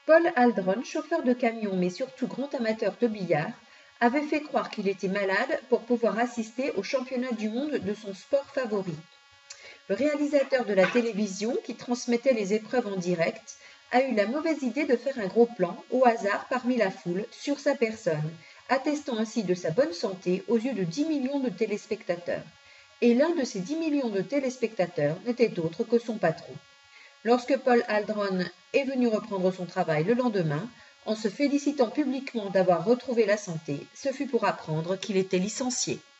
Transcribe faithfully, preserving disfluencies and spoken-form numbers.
Paul Aldron, chauffeur de camion mais surtout grand amateur de billard, avait fait croire qu'il était malade pour pouvoir assister au championnat du monde de son sport favori. Le réalisateur de la télévision, qui transmettait les épreuves en direct, a eu la mauvaise idée de faire un gros plan, au hasard parmi la foule, sur sa personne, attestant ainsi de sa bonne santé aux yeux de dix millions de téléspectateurs. Et l'un de ces dix millions de téléspectateurs n'était autre que son patron. Lorsque Paul Aldron est venu reprendre son travail le lendemain, en se félicitant publiquement d'avoir retrouvé la santé, ce fut pour apprendre qu'il était licencié.